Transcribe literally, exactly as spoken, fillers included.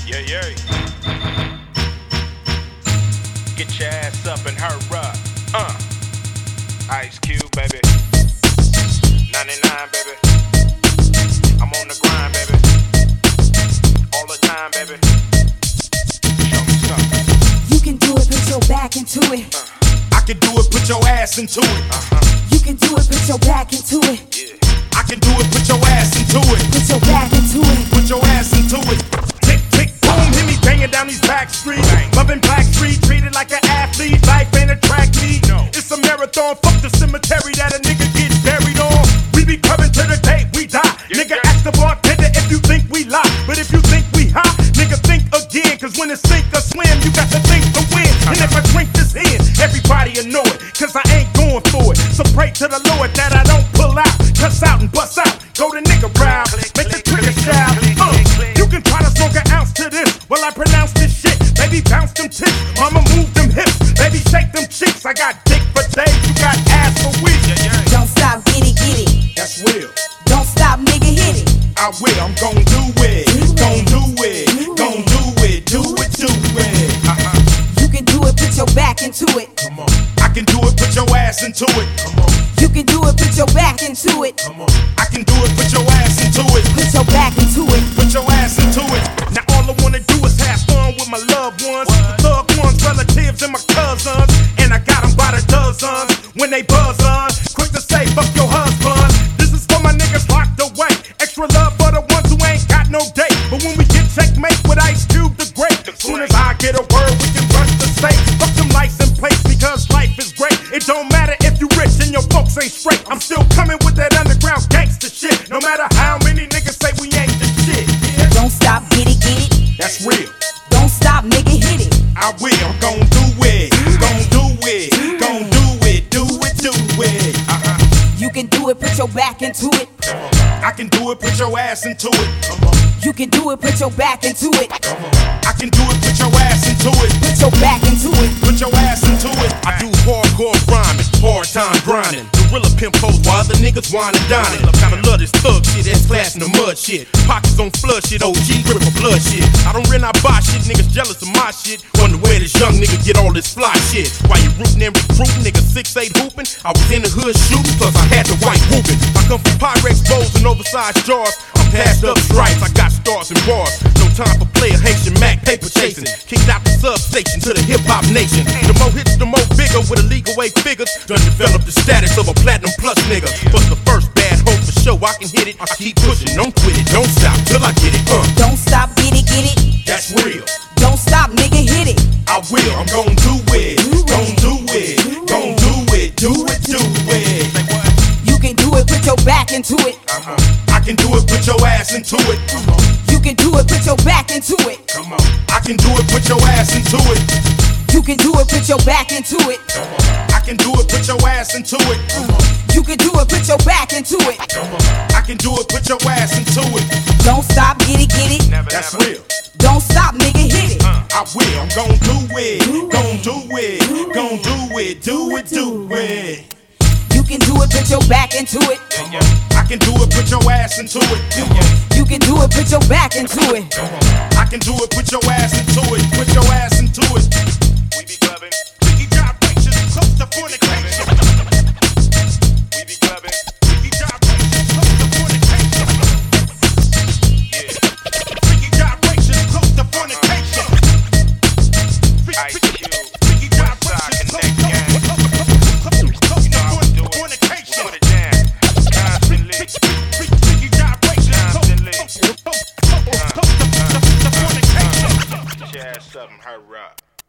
Yeah, yeah. Get your ass up and hurry up. Uh. Ice Cube, baby. ninety-nine, baby. I'm on the grind, baby. All the time, baby. Show me something. You can do it, put your back into it. Uh. I can do it, put your ass into it. Uh-huh. You can do it, put your back into it. Yeah. I can do it, put your ass into it. Put your back into it. Put your ass into it. Tick, tick, boom, hit me banging down these back streets. Bang. Loving Black Street, treated like an athlete. Life ain't a track meet. No. It's a marathon, fuck the cemetery that a nigga gets buried on. We be coming to the day we die. Yeah, nigga, yeah. ask the bartender if you think we lie. But if you think we hot, nigga, think again. Cause when it's sink or swim, you got to think to win. And if I drink this in, everybody will know it. Cause I ain't going for it. So pray to the Lord that I don't pull out. Cuss out and bust out. Go to nigga round. Make the trigger shout. Uh, you can try to smoke an ounce to this while I pronounce this shit. Baby, bounce them tits. Mama, move them hips. Baby, shake them cheeks. I got dick for days. You got ass for weeks. Yeah, yeah. Don't stop, get it, get it. That's real. Don't stop, nigga, hit it. I will. I'm gon' do it. Gon' do it. Gon' do it. Do it. Do it. Uh-huh. You can do it, put your back into it. Come on. I can do it. Put your ass into it. Come on. You can do it, put your back into it. Come on. I can do it. Put your ass into it. Put your back into it. Put your ass into it. Now all I wanna do is have fun with my loved ones, the thug ones, relatives, and my cousins. And I got them by the dozens when they buzz on. Quick to say, fuck your husband. This is for my niggas locked away. Extra love for the ones who ain't got no date. But when we get checkmate with Ice Cube the Great, as soon as I get a word, we can rush the state. Fuck them license plates because life is great. It don't matter if you rich and your folks ain't straight. I'm still coming with that underground gangster shit. No matter how many niggas say we ain't the shit. Yeah. Don't stop, get it, get it. That's real. Don't stop, nigga, hit it. I will. I'm gon' do it. Gon' do it. Gon' do it. Do it. Do it. Uh-huh. You can do it, put your back into it. I can do it. Put your ass into it. Come on. You can do it, put your back into it. I can do it. Put your ass into it. Put your back into it. Put your ass into it. I do hardcore rhyming, hard time grinding. Gorilla pimp hoes while other niggas wine and dining. Kinda love this thug shit, that's class in the mud shit. Pockets on flood shit, O G grip for blood shit. I don't rent, I buy shit, niggas jealous of my shit. Wonder where this young nigga get all this fly shit. While you rootin' and recruiting, niggas six eight hooping. I was in the hood shooting, plus I had the white whooping. I come from Pyrex bowls and oversized jars. I'm passed up stripes, I got stars and bars. No time for player Haitian Mac, paper chasing. Kicked out the substation to the hip hop nation. The more hits, the more bigger with illegal weight figures. Done develop the status of a platinum plus nigga. But the first bad hope for sure, I can hit it. I keep pushing, don't quit it, don't stop till I get it. Uh, Don't stop, get it, get it. That's real. Don't stop, nigga, hit it. I will. I'm gon' do it. Gon' do it. Gon' do it. Do it. Do it. You can do it, put your back into it. Uh-huh. I can do it. Put your ass into it. Come on. You can do it, put your back into it. Come on. I can do it. Put your ass into it. You can do it, put your back into it. I can do it. Put your ass into it. You can do it, put your back into it. I can do it. Put your ass into it. Don't stop, get it, get it. Never, That's never. real. Don't stop, nigga, hit it. I will. I'm gon' do it. Gon' do it. Gon' do it. Do it. Do it. You can do it, put your back into it. I can do it. Put your ass into it. You can do it, put your back into it. I can do it. Put your ass into it. Put your ass into it. We be clubbing. We be gyrations close to fornication. We be clubbing. We be gyrations close to fornication. Yeah. Freaky gyrations close to fornication. Ice Cube. Freaky Westside gyrations Connect close gang. to You know how we do it. fornication. Put it down. Constantly. Freaky gyrations close Constantly. to fornication. Get your ass up and hurry up.